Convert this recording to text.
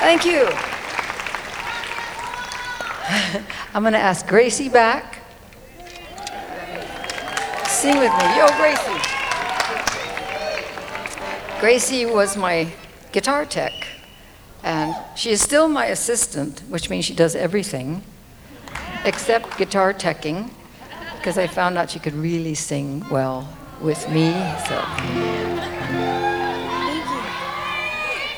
Thank you. I'm going to ask Gracie back. Sing with me. Yo, Gracie. Gracie was my guitar tech, and she is still my assistant, which means she does everything except guitar teching, because I found out she could really sing well with me. So.